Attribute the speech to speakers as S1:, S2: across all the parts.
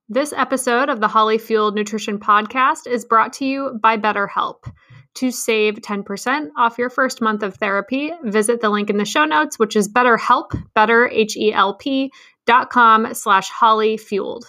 S1: This episode of the Holly Fueled Nutrition Podcast is brought to you by BetterHelp. To save 10% off your first month of therapy, visit the link in the show notes, which is BetterHelp, betterhelp.com/hollyfueled.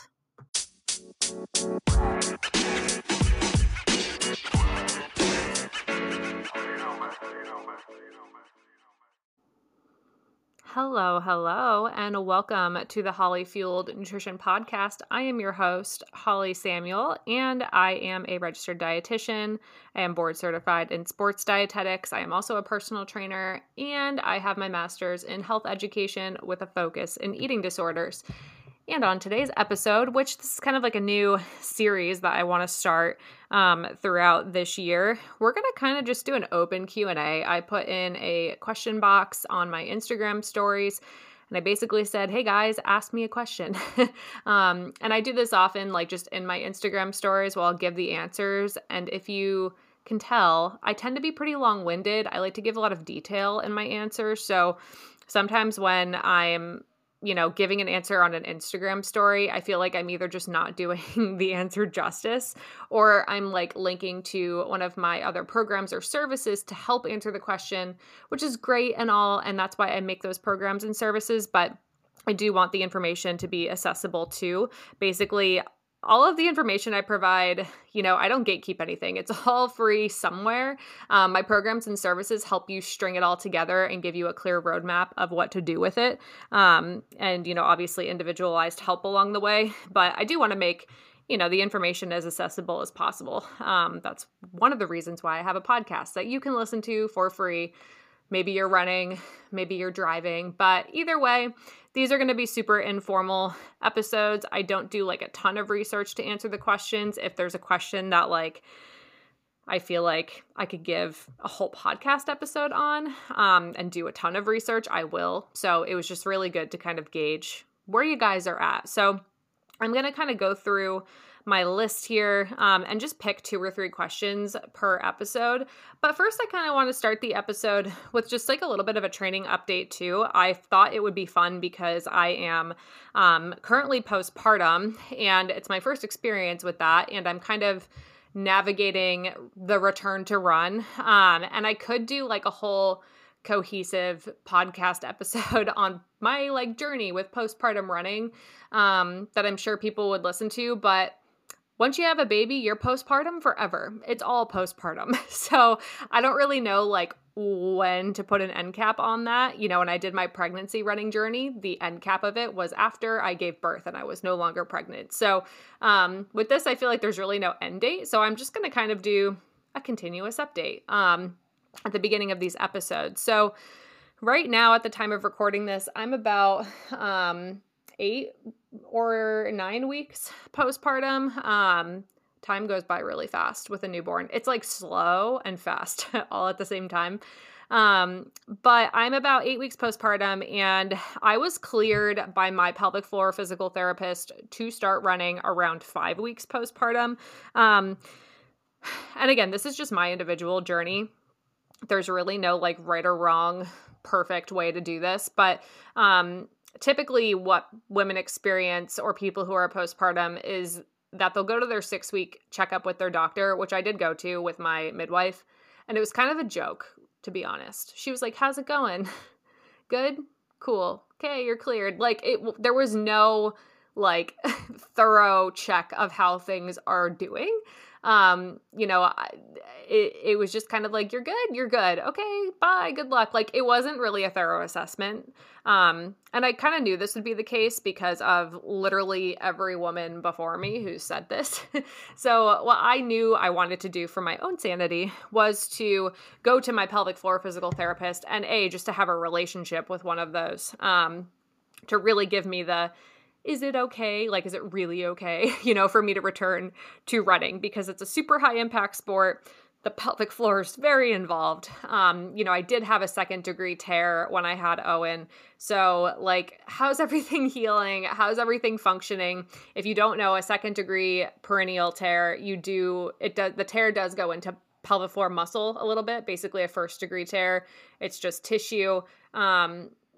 S1: Hello, and welcome to the Holly Fueled Nutrition Podcast. I am your host, Holly Samuel, and I am a registered dietitian. I am board certified in sports dietetics. I am also a personal trainer, and I have my master's in health education with a focus in eating disorders. And on today's episode, which this is kind of like a new series that I want to start throughout this year, we're going to kind of just do an open Q&A. I put in a question box on my Instagram stories, and I basically said, hey guys, ask me a question. And I do this often, like just in my Instagram stories where I'll give the answers. And if you can tell, I tend to be pretty long-winded. I like to give a lot of detail in my answers. So sometimes when I'm giving an answer on an Instagram story, I feel like I'm either just not doing the answer justice, or I'm like linking to one of my other programs or services to help answer the question, which is great and all. And that's why I make those programs and services. But I do want the information to be accessible too. Basically, all of the information I provide, I don't gatekeep anything. It's all free somewhere. My programs and services help you string it all together and give you a clear roadmap of what to do with it. And, obviously individualized help along the way. But I do want to make, the information as accessible as possible. That's one of the reasons why I have a podcast that you can listen to for free. Maybe you're running, maybe you're driving, but either way, these are going to be super informal episodes. I don't do like a ton of research to answer the questions. If there's a question that I feel like I could give a whole podcast episode on and do a ton of research, I will. So it was just really good to kind of gauge where you guys are at. So I'm going to kind of go through my list here and just pick 2 or 3 questions per episode. But first, I kind of want to start the episode with just like a little bit of a training update too. I thought it would be fun because I am currently postpartum and it's my first experience with that. And I'm kind of navigating the return to run. And I could do like a whole cohesive podcast episode on my journey with postpartum running that I'm sure people would listen to. But once you have a baby, you're postpartum forever. It's all postpartum. So I don't really know when to put an end cap on that. When I did my pregnancy running journey, the end cap of it was after I gave birth and I was no longer pregnant. So with this, I feel like there's really no end date. So I'm just going to kind of do a continuous update at the beginning of these episodes. So right now, at the time of recording this, I'm about 8 or 9 weeks postpartum. Time goes by really fast with a newborn. It's like slow and fast all at the same time. But I'm about 8 weeks postpartum and I was cleared by my pelvic floor physical therapist to start running around 5 weeks postpartum. And again, this is just my individual journey. There's really no right or wrong perfect way to do this, but typically what women experience or people who are postpartum is that they'll go to their 6-week checkup with their doctor, which I did go to with my midwife. And it was kind of a joke, to be honest. She was like, how's it going? Good? Cool. Okay, you're cleared. There was no thorough check of how things are doing. It was just kind of you're good. Okay, bye, good luck. It wasn't really a thorough assessment. And I kind of knew this would be the case because of literally every woman before me who said this. So what I knew I wanted to do for my own sanity was to go to my pelvic floor physical therapist and just to have a relationship with one of those, to really give me is it okay? Is it really okay, for me to return to running because it's a super high impact sport. The pelvic floor is very involved. I did have a 2nd-degree tear when I had Owen. So how's everything healing? How's everything functioning? If you don't know, a 2nd-degree perineal tear, the tear does go into pelvic floor muscle a little bit, basically a 1st-degree tear. It's just tissue.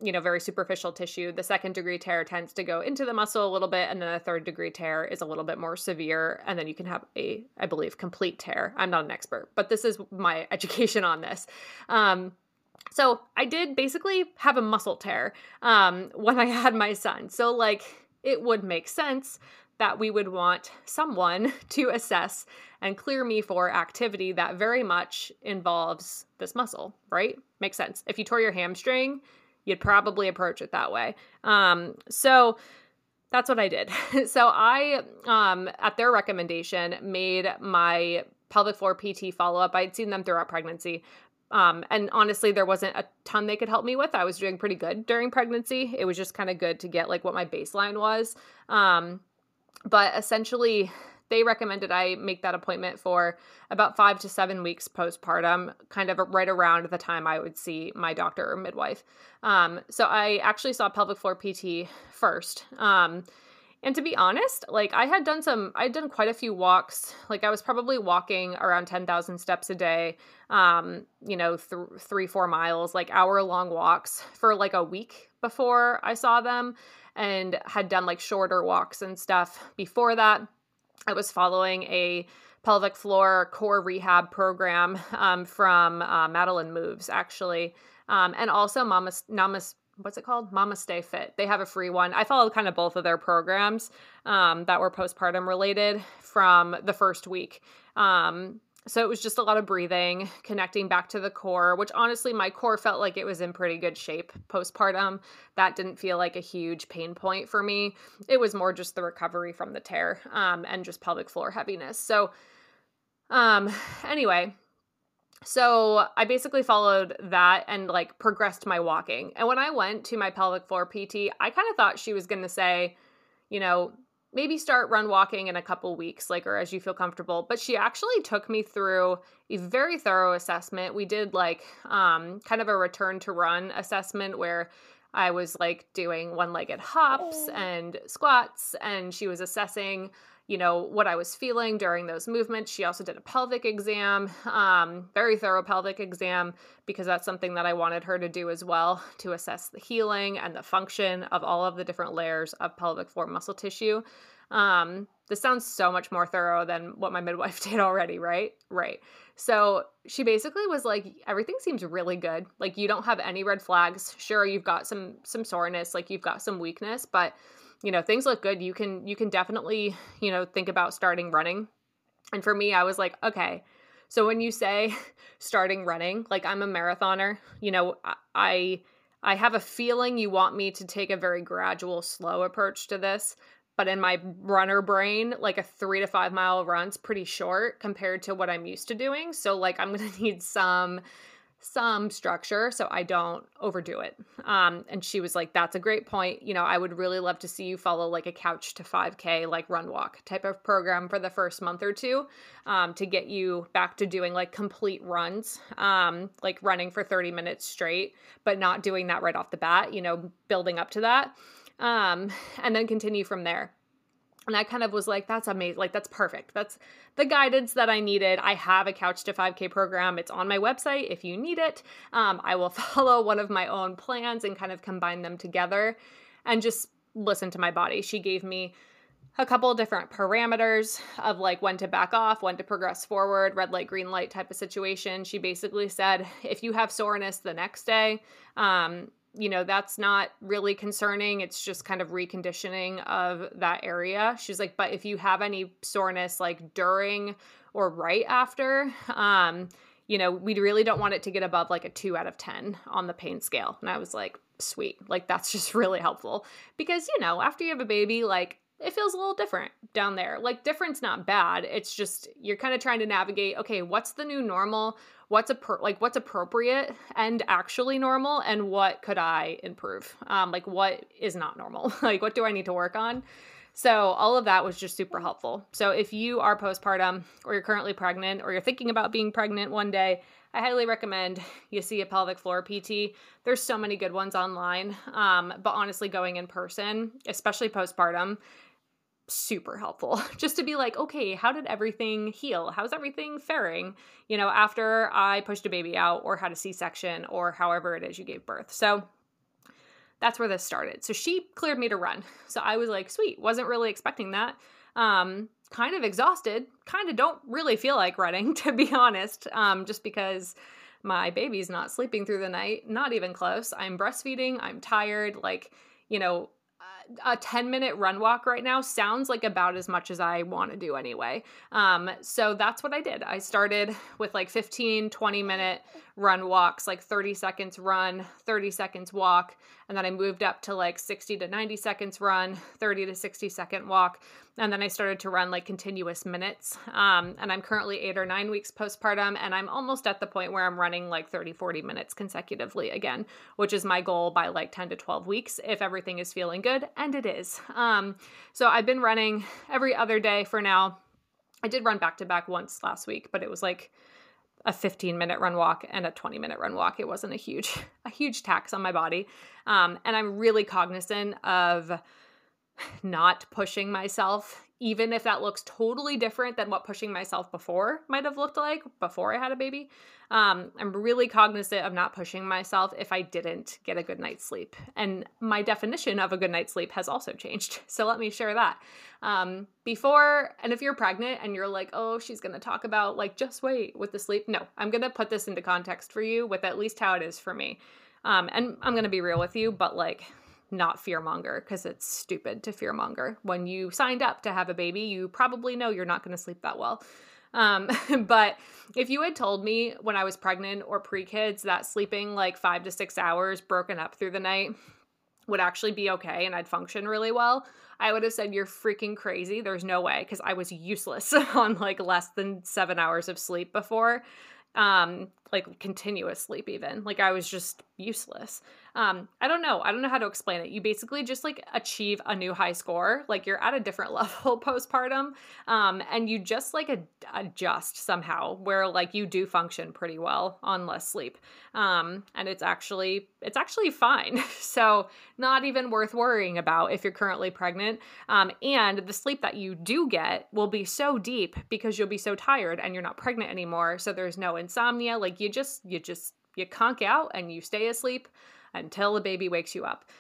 S1: very superficial tissue. The second degree tear tends to go into the muscle a little bit, and then a third degree tear is a little bit more severe, and then you can have I believe, complete tear. I'm not an expert, but this is my education on this. So I did basically have a muscle tear when I had my son. So like it would make sense that we would want someone to assess and clear me for activity that very much involves this muscle, right? Makes sense. If you tore your hamstring, you'd probably approach it that way. So that's what I did. So I, at their recommendation, made my pelvic floor PT follow-up. I'd seen them throughout pregnancy. And honestly, there wasn't a ton they could help me with. I was doing pretty good during pregnancy. It was just kind of good to get like what my baseline was. But essentially, they recommended I make that appointment for about 5 to 7 weeks postpartum, kind of right around the time I would see my doctor or midwife. So I actually saw pelvic floor PT first. And to be honest, like I'd done quite a few walks. Like I was probably walking around 10,000 steps a day, 3-4 miles, like hour-long walks for like a week before I saw them, and had done like shorter walks and stuff before that. I was following a pelvic floor core rehab program from Madeline Moves, actually. And also what's it called? Mama Stay Fit. They have a free one. I followed kind of both of their programs that were postpartum related from the first week. So it was just a lot of breathing, connecting back to the core, which honestly, my core felt like it was in pretty good shape postpartum. That didn't feel like a huge pain point for me. It was more just the recovery from the tear and just pelvic floor heaviness. So anyway, so I basically followed that and like progressed my walking. And when I went to my pelvic floor PT, I kind of thought she was going to say, maybe start run walking in a couple weeks, like, or as you feel comfortable. But she actually took me through a very thorough assessment. We did like kind of a return to run assessment where I was like doing one-legged hops and squats, and she was assessing, what I was feeling during those movements. She also did a pelvic exam, very thorough pelvic exam, because that's something that I wanted her to do as well, to assess the healing and the function of all of the different layers of pelvic floor muscle tissue. This sounds so much more thorough than what my midwife did already, right? Right. So she basically was like, everything seems really good. Like you don't have any red flags. Sure, you've got some soreness, like you've got some weakness, but things look good. You can definitely, think about starting running. And for me, I was like, okay, so when you say starting running, like I'm a marathoner, I have a feeling you want me to take a very gradual, slow approach to this. But in my runner brain, like a 3 to 5 mile run's pretty short compared to what I'm used to doing. So like I'm going to need some structure so I don't overdo it. And she was like, that's a great point. I would really love to see you follow like a couch to 5K, like run walk type of program for the first month or two, to get you back to doing like complete runs, like running for 30 minutes straight, but not doing that right off the bat, building up to that. And then continue from there. And I kind of was like, that's amazing. Like, that's perfect. That's the guidance that I needed. I have a Couch to 5K program. It's on my website if you need it. I will follow one of my own plans and kind of combine them together and just listen to my body. She gave me a couple of different parameters of like when to back off, when to progress forward, red light, green light type of situation. She basically said, if you have soreness the next day, that's not really concerning. It's just kind of reconditioning of that area. She's like, but if you have any soreness like during or right after, we really don't want it to get above like a 2 out of 10 on the pain scale. And I was like, sweet. Like, that's just really helpful because, after you have a baby, like it feels a little different down there. Like different's not bad. It's just, you're kind of trying to navigate, okay, what's the new normal? What's appropriate and actually normal, and what could I improve? Like what is not normal? Like what do I need to work on? So all of that was just super helpful. So if you are postpartum or you're currently pregnant or you're thinking about being pregnant one day, I highly recommend you see a pelvic floor PT. There's so many good ones online. But honestly, going in person, especially postpartum, super helpful just to be like, okay, how did everything heal? How's everything faring, after I pushed a baby out or had a C-section or however it is you gave birth. So that's where this started. So she cleared me to run. So I was like, sweet, wasn't really expecting that. Kind of exhausted, kind of don't really feel like running, to be honest, just because my baby's not sleeping through the night, not even close. I'm breastfeeding, I'm tired, like, you know, a 10-minute run walk right now sounds like about as much as I want to do anyway. So that's what I did. I started with like 15, 20-minute run walks, like 30 seconds run, 30 seconds walk. And then I moved up to like 60 to 90 seconds run, 30 to 60 second walk. And then I started to run like continuous minutes. And I'm currently 8 or 9 weeks postpartum, and I'm almost at the point where I'm running like 30, 40 minutes consecutively again, which is my goal by like 10 to 12 weeks if everything is feeling good, and it is. So I've been running every other day for now. I did run back to back once last week, but it was like a 15-minute run walk and a 20-minute run walk. It wasn't a huge tax on my body. And I'm really cognizant of not pushing myself, even if that looks totally different than what pushing myself before might have looked like before I had a baby. I'm really cognizant of not pushing myself if I didn't get a good night's sleep. And my definition of a good night's sleep has also changed. So let me share that. Before, and if you're pregnant and you're like, oh, she's going to talk about like, just wait with the sleep. No, I'm going to put this into context for you with at least how it is for me. And I'm going to be real with you, but like, not fearmonger, because it's stupid to fearmonger. When you signed up to have a baby, you probably know you're not going to sleep that well. But if you had told me when I was pregnant or pre-kids that sleeping like 5 to 6 hours broken up through the night would actually be okay and I'd function really well, I would have said, you're freaking crazy. There's no way, because I was useless on like less than 7 hours of sleep before. Like continuous sleep even. Like I was just useless. I don't know how to explain it. You basically just like achieve a new high score. Like you're at a different level postpartum. And you just like adjust somehow where like you do function pretty well on less sleep. And it's actually fine. So not even worth worrying about if you're currently pregnant. And the sleep that you do get will be so deep because you'll be so tired and you're not pregnant anymore. So there's no insomnia. Like you conk out and you stay asleep until the baby wakes you up.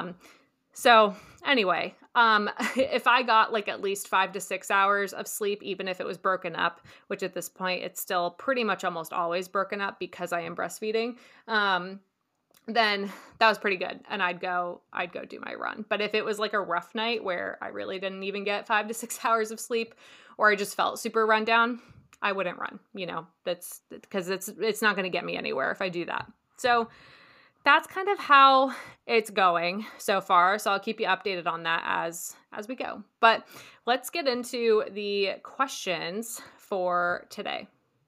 S1: So anyway, if I got like at least 5 to 6 hours of sleep, even if it was broken up, which at this point it's still pretty much almost always broken up because I am breastfeeding, then that was pretty good. And I'd go do my run. But if it was like a rough night where I really didn't even get 5 to 6 hours of sleep, or I just felt super run down, I wouldn't run, that's because it's not going to get me anywhere if I do that. So that's kind of how it's going so far. So I'll keep you updated on that as we go. But let's get into the questions for today.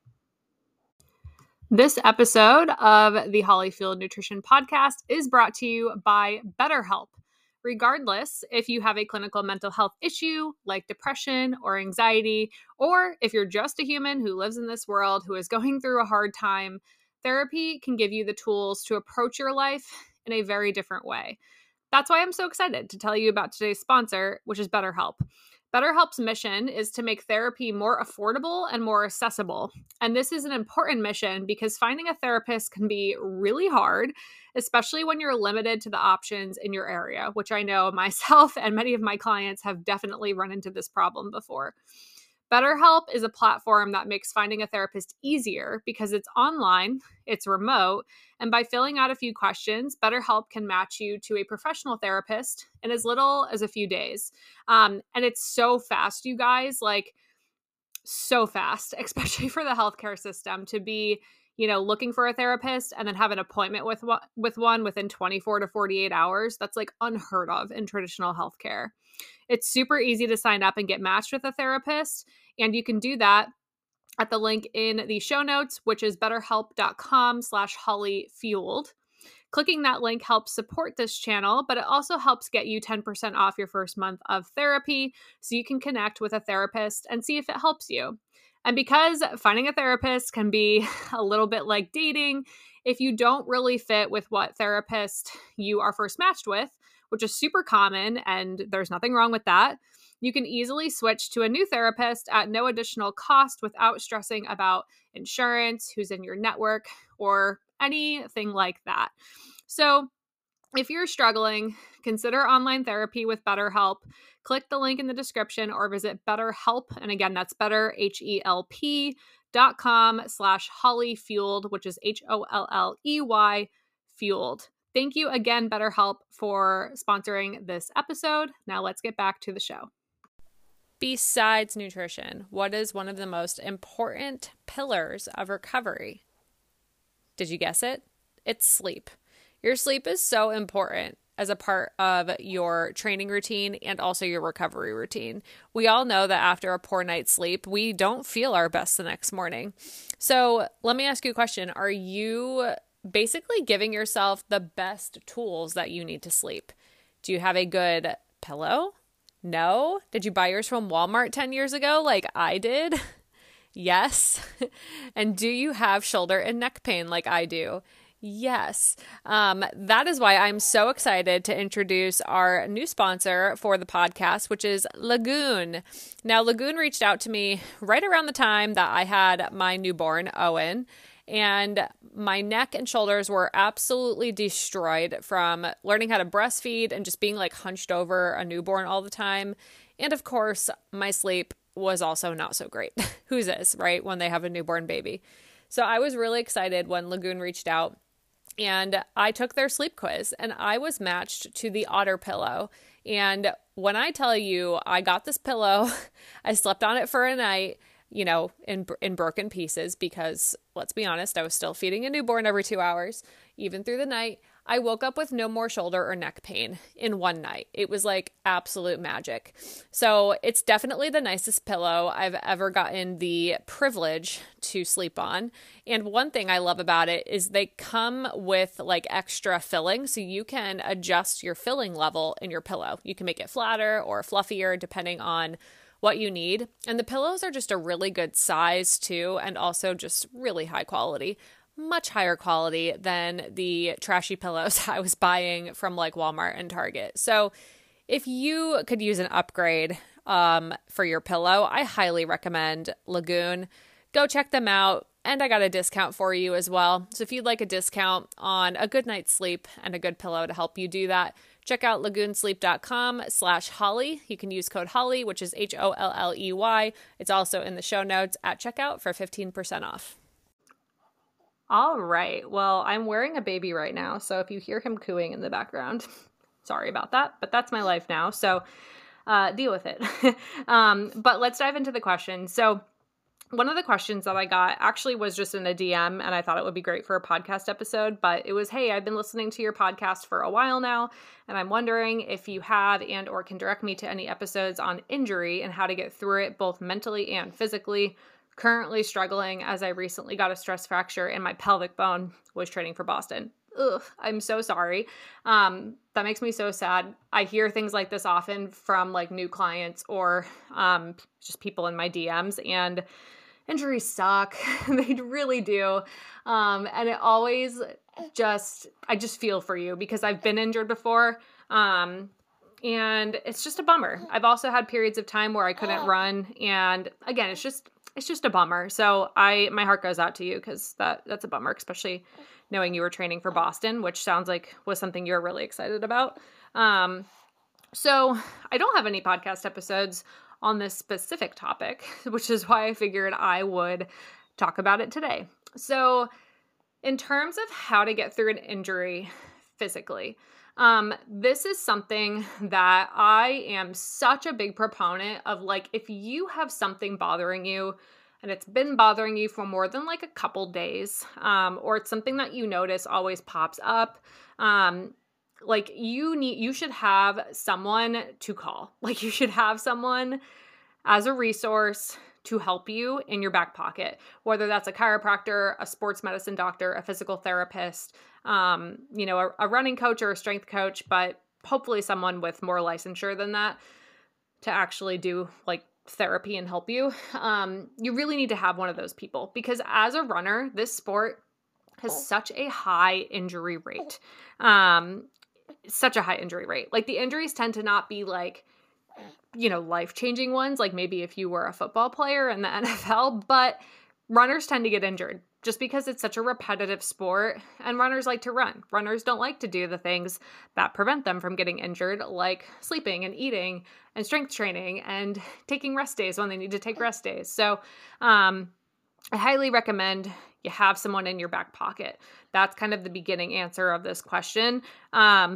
S1: This episode of the Hollyfield Nutrition Podcast is brought to you by BetterHelp. Regardless if you have a clinical mental health issue like depression or anxiety, or if you're just a human who lives in this world who is going through a hard time, therapy can give you the tools to approach your life in a very different way. That's why I'm so excited to tell you about today's sponsor, which is BetterHelp. BetterHelp's mission is to make therapy more affordable and more accessible. And this is an important mission because finding a therapist can be really hard, especially when you're limited to the options in your area, which I know myself and many of my clients have definitely run into this problem before. BetterHelp is a platform that makes finding a therapist easier because it's online, it's remote, and by filling out a few questions, BetterHelp can match you to a professional therapist in as little as a few days. And it's so fast, you guys, like so fast, especially for the healthcare system to be, looking for a therapist and then have an appointment with one within 24 to 48 hours. That's like unheard of in traditional healthcare. It's super easy to sign up and get matched with a therapist. And you can do that at the link in the show notes, which is betterhelp.com/hollyfueled. Clicking that link helps support this channel, but it also helps get you 10% off your first month of therapy so you can connect with a therapist and see if it helps you. And because finding a therapist can be a little bit like dating, if you don't really fit with what therapist you are first matched with, which is super common and there's nothing wrong with that, you can easily switch to a new therapist at no additional cost without stressing about insurance, who's in your network, or anything like that. So If you're struggling, consider online therapy with BetterHelp. Click the link in the description or visit BetterHelp. And again, that's betterhelp.com/HollyFueled, which is HOLLEY fueled. Thank you again, BetterHelp, for sponsoring this episode. Now let's get back to the show. Besides nutrition, what is one of the most important pillars of recovery? Did you guess it? It's sleep. Your sleep is so important as a part of your training routine and also your recovery routine. We all know that after a poor night's sleep, we don't feel our best the next morning. So let me ask you a question. Are you basically giving yourself the best tools that you need to sleep? Do you have a good pillow? No? Did you buy yours from Walmart 10 years ago like I did? Yes. And do you have shoulder and neck pain like I do? Yes. That is why I'm so excited to introduce our new sponsor for the podcast, which is Lagoon. Now, Lagoon reached out to me right around the time that I had my newborn, Owen, and my neck and shoulders were absolutely destroyed from learning how to breastfeed and just being like hunched over a newborn all the time. And of course, my sleep was also not so great. Who's this, right? When they have a newborn baby. So I was really excited when Lagoon reached out. And I took their sleep quiz and I was matched to the Otter pillow. And when I tell you I got this pillow, I slept on it for a night, you know, in broken pieces because, let's be honest, I was still feeding a newborn every 2 hours, even through the night. I woke up with no more shoulder or neck pain in one night. It was like absolute magic. So it's definitely the nicest pillow I've ever gotten the privilege to sleep on. And one thing I love about it is they come with like extra filling, so you can adjust your filling level in your pillow. You can make it flatter or fluffier depending on what you need. And the pillows are just a really good size too, and also just really high quality. Much higher quality than the trashy pillows I was buying from like Walmart and Target. So if you could use an upgrade for your pillow, I highly recommend Lagoon. Go check them out. And I got a discount for you as well. So if you'd like a discount on a good night's sleep and a good pillow to help you do that, check out lagoonsleep.com/Holly. You can use code Holly, which is HOLLEY. It's also in the show notes at checkout for 15% off. All right. Well, I'm wearing a baby right now, so if you hear him cooing in the background, sorry about that, but that's my life now, so deal with it. But let's dive into the questions. So one of the questions that I got actually was just in a DM, and I thought it would be great for a podcast episode, but it was, hey, I've been listening to your podcast for a while now, and I'm wondering if you have and or can direct me to any episodes on injury and how to get through it, both mentally and physically. Currently struggling as I recently got a stress fracture in my pelvic bone, was training for Boston. Ugh, I'm so sorry. That makes me so sad. I hear things like this often from like new clients or just people in my DMs, and injuries suck. They really do. And it always I just feel for you because I've been injured before. And it's just a bummer. I've also had periods of time where I couldn't run. And again, it's just a bummer. So my heart goes out to you because that's a bummer, especially knowing you were training for Boston, which sounds like was something you're really excited about. So I don't have any podcast episodes on this specific topic, which is why I figured I would talk about it today. So in terms of how to get through an injury physically, this is something that I am such a big proponent of. Like, if you have something bothering you and it's been bothering you for more than like a couple days, or it's something that you notice always pops up, like you should have someone to call. Like, you should have someone as a resource to help you in your back pocket, whether that's a chiropractor, a sports medicine doctor, a physical therapist, a running coach or a strength coach, but hopefully someone with more licensure than that to actually do like therapy and help you. You really need to have one of those people because as a runner, this sport has such a high injury rate. Such a high injury rate. Like, the injuries tend to not be like, life-changing ones, like maybe if you were a football player in the NFL, but runners tend to get injured just because it's such a repetitive sport and runners like to run. Runners don't like to do the things that prevent them from getting injured, like sleeping and eating and strength training and taking rest days when they need to take rest days. So I highly recommend you have someone in your back pocket. That's kind of the beginning answer of this question. And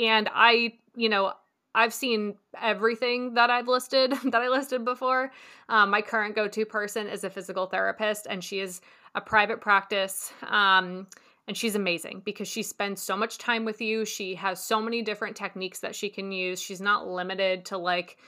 S1: I've seen everything that I listed before. My current go-to person is a physical therapist, and she is a private practice. And she's amazing because she spends so much time with you. She has so many different techniques that she can use. She's not limited to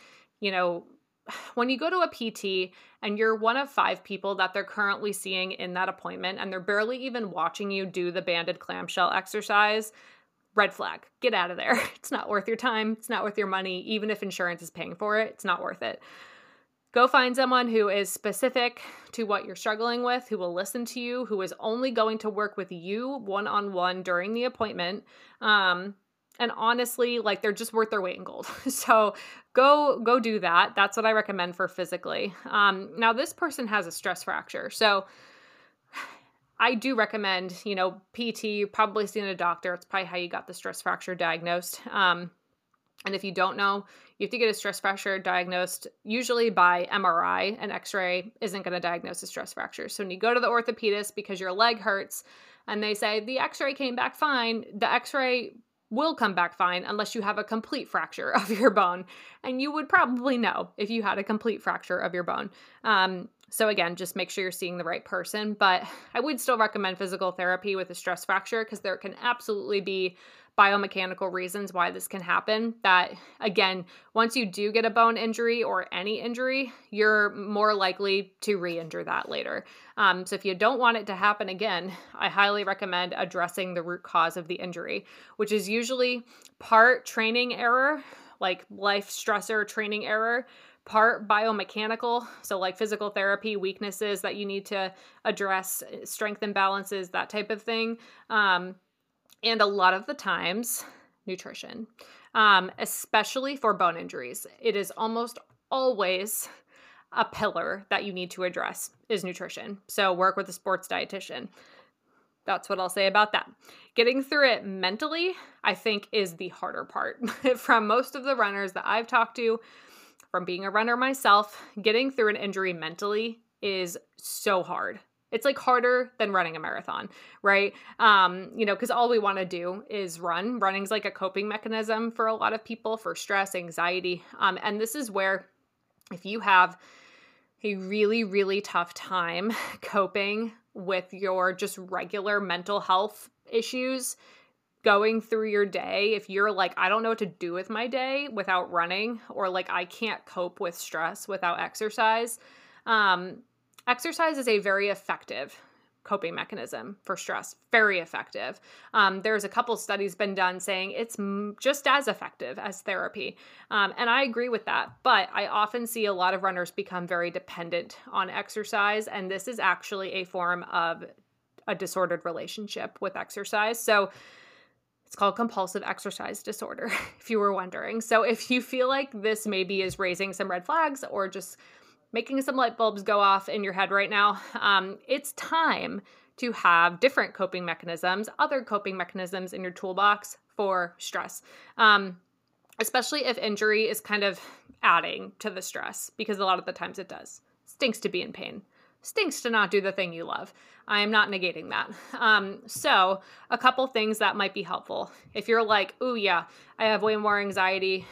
S1: when you go to a PT and you're one of 5 people that they're currently seeing in that appointment, and they're barely even watching you do the banded clamshell exercise, red flag, get out of there. It's not worth your time. It's not worth your money. Even if insurance is paying for it, it's not worth it. Go find someone who is specific to what you're struggling with, who will listen to you, who is only going to work with you one-on-one during the appointment. And honestly, they're just worth their weight in gold. So go do that. That's what I recommend for physically. Now this person has a stress fracture. So I do recommend, PT, you've probably seen a doctor. It's probably how you got the stress fracture diagnosed. And if you don't know, you have to get a stress fracture diagnosed usually by MRI. An X-ray isn't going to diagnose a stress fracture. So when you go to the orthopedist because your leg hurts and they say the X-ray came back fine, the X-ray will come back fine unless you have a complete fracture of your bone. And you would probably know if you had a complete fracture of your bone. So again, just make sure you're seeing the right person. But I would still recommend physical therapy with a stress fracture because there can absolutely be biomechanical reasons why this can happen. That, again, once you do get a bone injury or any injury, you're more likely to re-injure that later. So if you don't want it to happen again, I highly recommend addressing the root cause of the injury, which is usually part training error, like life stressor training error, part biomechanical, so like physical therapy, weaknesses that you need to address, strength imbalances, that type of thing. And a lot of the times, nutrition, especially for bone injuries. It is almost always a pillar that you need to address is nutrition. So work with a sports dietitian. That's what I'll say about that. Getting through it mentally, I think, is the harder part. From most of the runners that I've talked to, from being a runner myself, getting through an injury mentally is so hard. It's harder than running a marathon, right? Because all we want to do is run. Running's like a coping mechanism for a lot of people for stress, anxiety. And this is where if you have a really, really tough time coping with your just regular mental health issues, going through your day, if you're I don't know what to do with my day without running, or I can't cope with stress without exercise, exercise is a very effective coping mechanism for stress. Very effective. There's a couple studies been done saying it's just as effective as therapy. And I agree with that. But I often see a lot of runners become very dependent on exercise. And this is actually a form of a disordered relationship with exercise. So it's called compulsive exercise disorder, if you were wondering. So if you feel like this maybe is raising some red flags or just making some light bulbs go off in your head right now, it's time to have different coping mechanisms, other coping mechanisms in your toolbox for stress, especially if injury is kind of adding to the stress, because a lot of the times it does. Stinks to be in pain. Stinks to not do the thing you love. I am not negating that. So a couple things that might be helpful. If you're ooh, yeah, I have way more anxiety,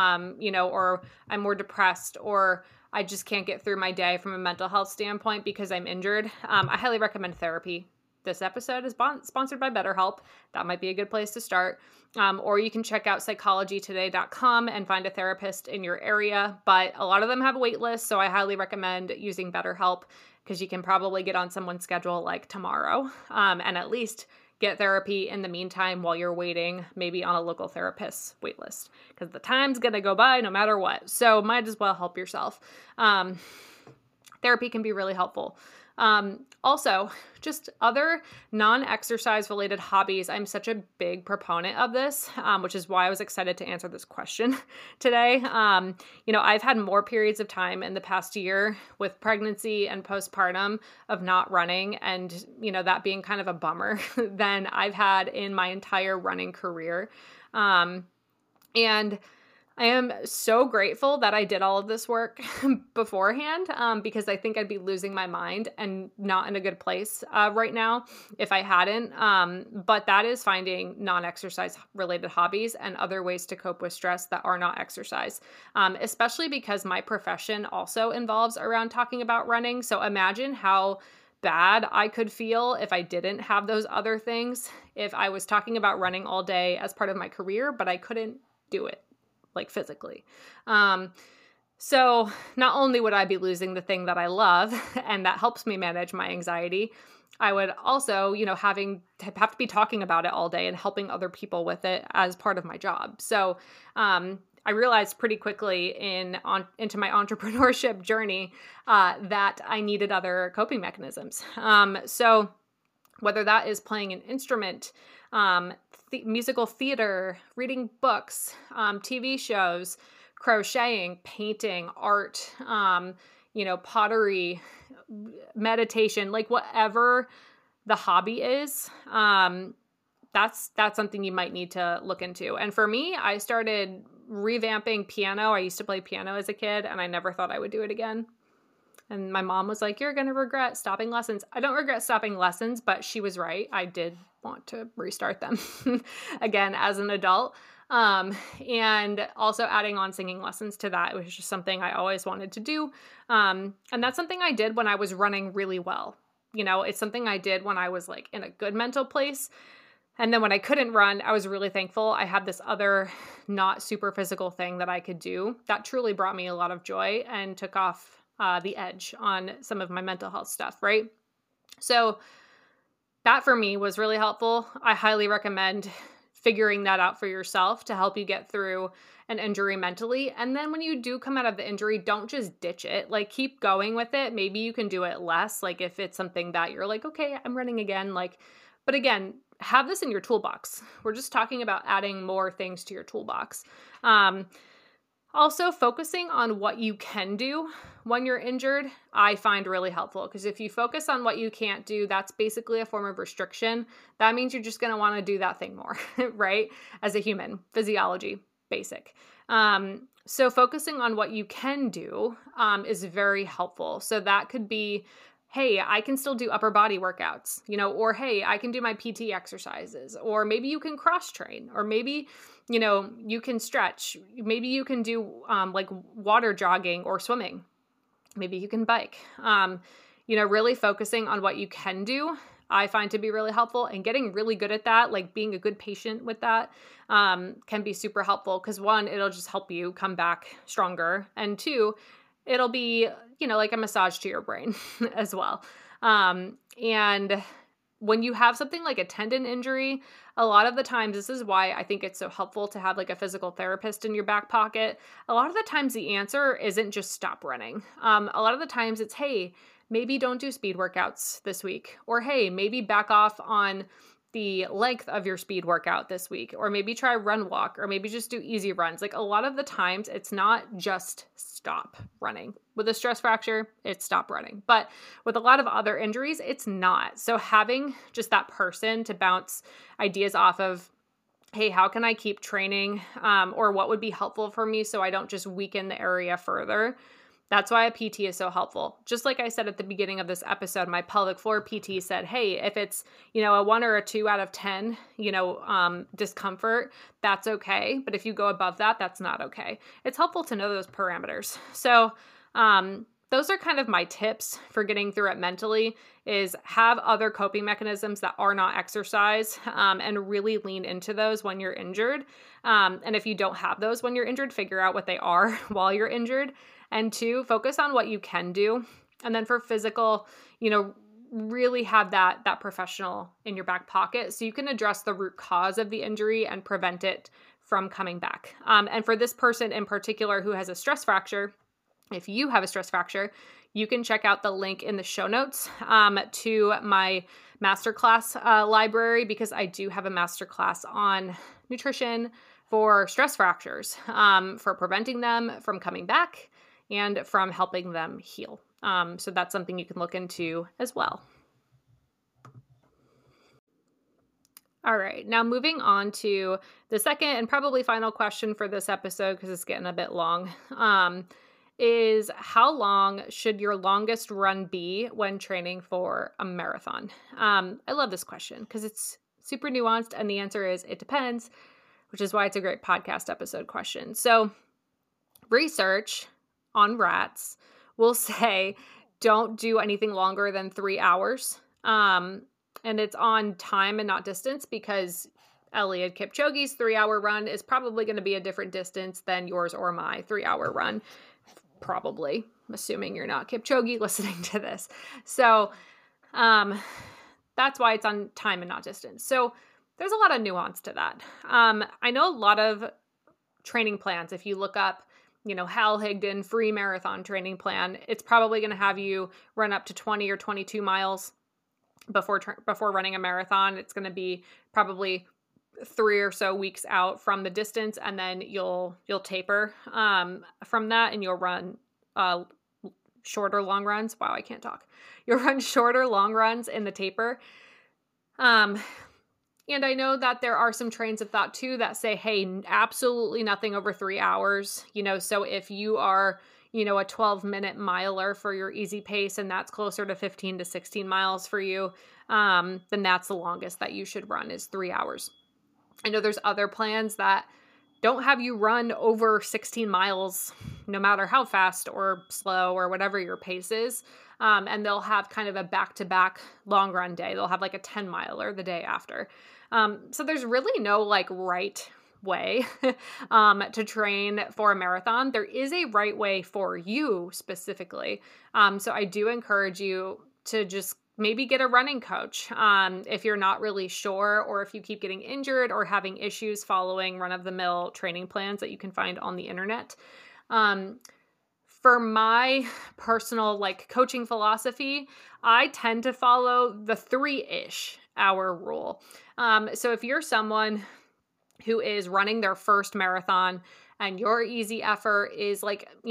S1: or I'm more depressed, or I just can't get through my day from a mental health standpoint because I'm injured, I highly recommend therapy. This episode is sponsored by BetterHelp. That might be a good place to start. Or you can check out psychologytoday.com and find a therapist in your area. But a lot of them have a wait list, so I highly recommend using BetterHelp because you can probably get on someone's schedule tomorrow, and at least get therapy in the meantime while you're waiting, maybe on a local therapist's wait list, because the time's going to go by no matter what. So might as well help yourself. Therapy can be really helpful. Also, just other non-exercise related hobbies. I'm such a big proponent of this, which is why I was excited to answer this question today. I've had more periods of time in the past year with pregnancy and postpartum of not running, and, that being kind of a bummer than I've had in my entire running career. And I am so grateful that I did all of this work beforehand, because I think I'd be losing my mind and not in a good place right now if I hadn't. But that is finding non-exercise related hobbies and other ways to cope with stress that are not exercise, especially because my profession also involves around talking about running. So imagine how bad I could feel if I didn't have those other things, if I was talking about running all day as part of my career, but I couldn't do it like physically. So not only would I be losing the thing that I love and that helps me manage my anxiety, I would also, have to be talking about it all day and helping other people with it as part of my job. So, I realized pretty quickly into my entrepreneurship journey, that I needed other coping mechanisms. So whether that is playing an instrument, musical theater, reading books, TV shows, crocheting, painting, art, pottery, meditation, like whatever the hobby is, that's something you might need to look into. And for me, I started revamping piano. I used to play piano as a kid, and I never thought I would do it again. And my mom was like, "You're going to regret stopping lessons." I don't regret stopping lessons, but she was right. I did want to restart them again as an adult. And also adding on singing lessons to that, it was just something I always wanted to do. And that's something I did when I was running really well. It's something I did when I was like in a good mental place. And then when I couldn't run, I was really thankful I had this other not super physical thing that I could do that truly brought me a lot of joy and took off the edge on some of my mental health stuff, right? So that for me was really helpful. I highly recommend figuring that out for yourself to help you get through an injury mentally. And then when you do come out of the injury, don't just ditch it. Like keep going with it. Maybe you can do it less. Like if it's something that you're like, okay, I'm running again. But again, have this in your toolbox. We're just talking about adding more things to your toolbox. Also, focusing on what you can do when you're injured, I find really helpful because if you focus on what you can't do, that's basically a form of restriction. That means you're just going to want to do that thing more, right? As a human, physiology, basic. So focusing on what you can do is very helpful. So that could be, hey, I can still do upper body workouts, or hey, I can do my PT exercises, or maybe you can cross train, or maybe you can stretch. Maybe you can do like water jogging or swimming. Maybe you can bike. Really focusing on what you can do, I find to be really helpful, and getting really good at that, like being a good patient with that, can be super helpful because one, it'll just help you come back stronger. And two, it'll be, like a massage to your brain as well. And when you have something like a tendon injury, a lot of the times, this is why I think it's so helpful to have like a physical therapist in your back pocket. A lot of the times the answer isn't just stop running. A lot of the times it's, hey, maybe don't do speed workouts this week, or hey, maybe back off on the length of your speed workout this week, or maybe try run walk, or maybe just do easy runs. Like a lot of the times it's not just stop running. With a stress fracture, it's stop running. But with a lot of other injuries, it's not. So having just that person to bounce ideas off of, hey, how can I keep training? Or what would be helpful for me so I don't just weaken the area further? That's why a PT is so helpful. Just like I said at the beginning of this episode, my pelvic floor PT said, hey, if it's, a 1 or a 2 out of 10, discomfort, that's okay. But if you go above that, that's not okay. It's helpful to know those parameters. So, those are kind of my tips for getting through it mentally, is have other coping mechanisms that are not exercise, and really lean into those when you're injured. And if you don't have those when you're injured, figure out what they are while you're injured. And two, focus on what you can do. And then for physical, really have that professional in your back pocket so you can address the root cause of the injury and prevent it from coming back. And for this person in particular who has a stress fracture, if you have a stress fracture, you can check out the link in the show notes to my masterclass library, because I do have a masterclass on nutrition for stress fractures, for preventing them from coming back and from helping them heal. So that's something you can look into as well. All right, now moving on to the second and probably final question for this episode, because it's getting a bit long, is how long should your longest run be when training for a marathon? I love this question because it's super nuanced, and the answer is it depends, which is why it's a great podcast episode question. So research on rats will say don't do anything longer than 3 hours. And it's on time and not distance, because Eliud Kipchoge's 3-hour run is probably going to be a different distance than yours or my 3-hour run. Probably, assuming you're not Kipchoge listening to this. So that's why it's on time and not distance. So there's a lot of nuance to that. I know a lot of training plans, if you look up, Hal Higdon free marathon training plan, it's probably going to have you run up to 20 or 22 miles before running a marathon. It's going to be probably 3 or so weeks out from the distance, and then you'll taper from that, and you'll run shorter long runs. Wow, I can't talk. You'll run shorter long runs in the taper. And I know that there are some trains of thought too that say, hey, absolutely nothing over 3 hours. So if you are a 12-minute miler for your easy pace, and that's closer to 15 to 16 miles for you, then that's the longest that you should run is 3 hours. I know there's other plans that don't have you run over 16 miles, no matter how fast or slow or whatever your pace is. And they'll have kind of a back-to-back long run day. They'll have like a 10-miler the day after. So there's really no right way to train for a marathon. There is a right way for you specifically. So I do encourage you to just maybe get a running coach if you're not really sure, or if you keep getting injured or having issues following run-of-the-mill training plans that you can find on the internet. For my personal coaching philosophy, I tend to follow the 3-ish hour rule. So if you're someone who is running their first marathon and your easy effort is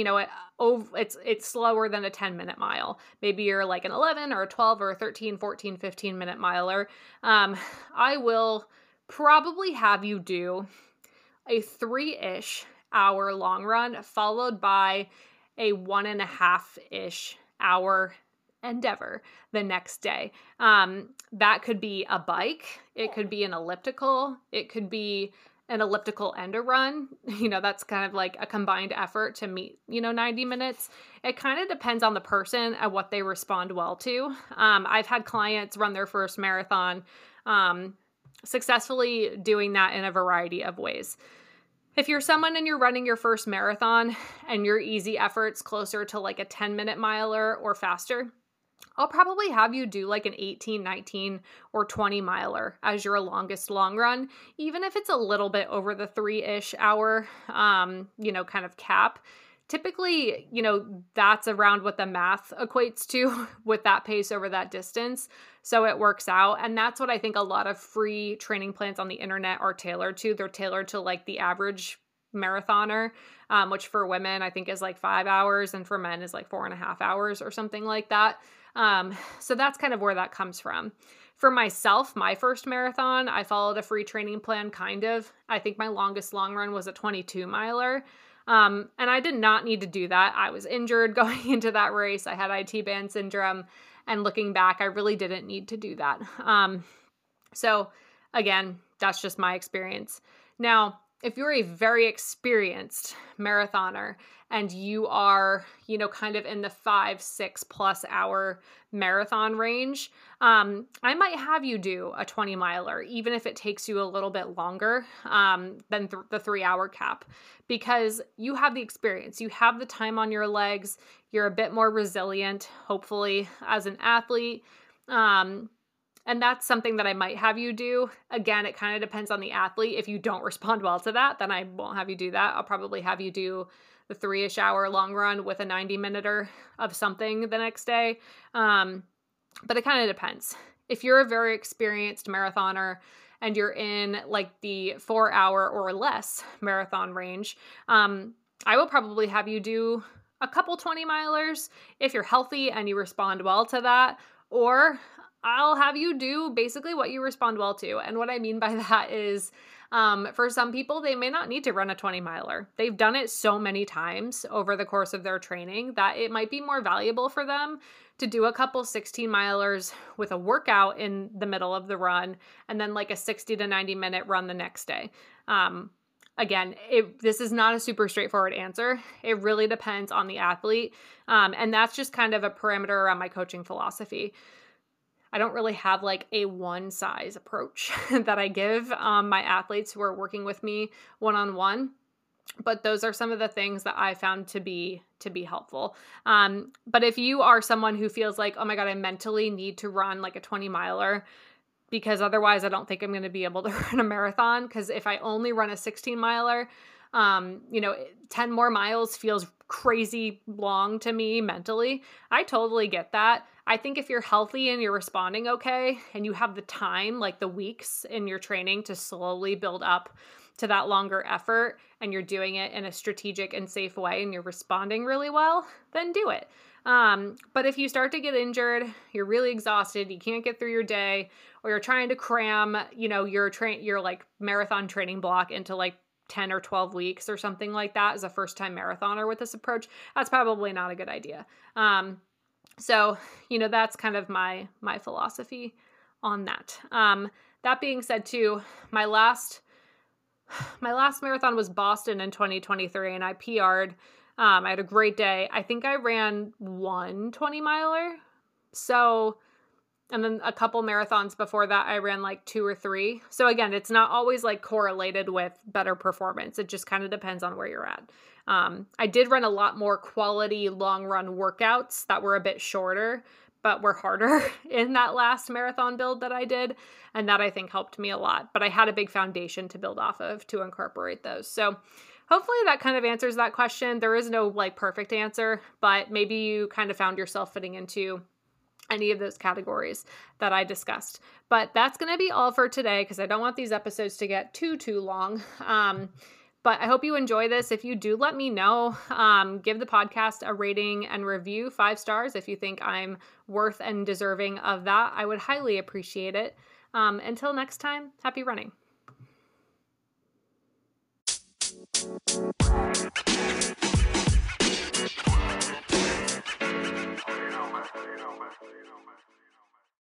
S1: it's slower than a 10-minute mile. Maybe you're like an 11 or a 12 or a 13, 14, 15-minute miler. I will probably have you do a 3-ish hour long run followed by a 1.5-ish hour endeavor the next day. That could be a bike. It could be an elliptical. It could be an elliptical and a run. That's kind of like a combined effort to meet, 90 minutes. It kind of depends on the person and what they respond well to. I've had clients run their first marathon, successfully doing that in a variety of ways. If you're someone and you're running your first marathon and your easy effort's closer to a 10-minute miler or faster, I'll probably have you do an 18, 19, or 20 miler as your longest long run, even if it's a little bit over the 3-ish hour, kind of cap. Typically, that's around what the math equates to with that pace over that distance. So it works out. And that's what I think a lot of free training plans on the internet are tailored to. They're tailored to the average marathoner, which for women, I think is 5 hours, and for men is 4.5 hours or something like that. So that's kind of where that comes from. For myself, my first marathon, I followed a free training plan, kind of. I think my longest long run was a 22-miler. And I did not need to do that. I was injured going into that race. I had IT band syndrome. And looking back, I really didn't need to do that. So again, that's just my experience. Now, if you're a very experienced marathoner and you are, kind of in the 5-6+ hour marathon range, I might have you do a 20-miler, even if it takes you a little bit longer than the 3-hour cap, because you have the experience, you have the time on your legs, you're a bit more resilient, hopefully, as an athlete. And that's something that I might have you do. Again, it kind of depends on the athlete. If you don't respond well to that, then I won't have you do that. I'll probably have you do the 3-ish hour long run with a 90-minuter of something the next day. But it kind of depends. If you're a very experienced marathoner and you're in like the 4-hour or less marathon range, I will probably have you do a couple 20-milers if you're healthy and you respond well to that, or I'll have you do basically what you respond well to. And what I mean by that is, for some people, they may not need to run a 20-miler. They've done it so many times over the course of their training that it might be more valuable for them to do a couple 16-milers with a workout in the middle of the run and then like a 60 to 90-minute run the next day. Again, this is not a super straightforward answer. It really depends on the athlete. And that's just kind of a parameter around my coaching philosophy. I don't really have like a one size approach that I give my athletes who are working with me one-on-one. But those are some of the things that I found to be helpful. But if you are someone who feels like, oh my God, I mentally need to run like a 20-miler, because otherwise I don't think I'm going to be able to run a marathon, because if I only run a 16-miler, 10 more miles feels crazy long to me mentally. I totally get that. I think if you're healthy and you're responding okay, and you have the time, like the weeks in your training to slowly build up to that longer effort, and you're doing it in a strategic and safe way, and you're responding really well, then do it. But if you start to get injured, you're really exhausted, you can't get through your day, or you're trying to cram, your like marathon training block into like 10 or 12 weeks or something like that as a first-time marathoner with this approach, that's probably not a good idea. So, that's kind of my philosophy on that. That being said too, my last marathon was Boston in 2023, and I PR'd. I had a great day. I think I ran one 20-miler. So, and then a couple marathons before that, I ran like 2 or 3. So again, it's not always like correlated with better performance. It just kind of depends on where you're at. I did run a lot more quality long run workouts that were a bit shorter, but were harder in that last marathon build that I did. And that I think helped me a lot. But I had a big foundation to build off of to incorporate those. So hopefully that kind of answers that question. There is no like perfect answer, but maybe you kind of found yourself fitting into any of those categories that I discussed. But that's going to be all for today, because I don't want these episodes to get too long. But I hope you enjoy this. If you do, let me know. Give the podcast a rating and review, 5 stars, if you think I'm worth and deserving of that. I would highly appreciate it. Until next time, happy running.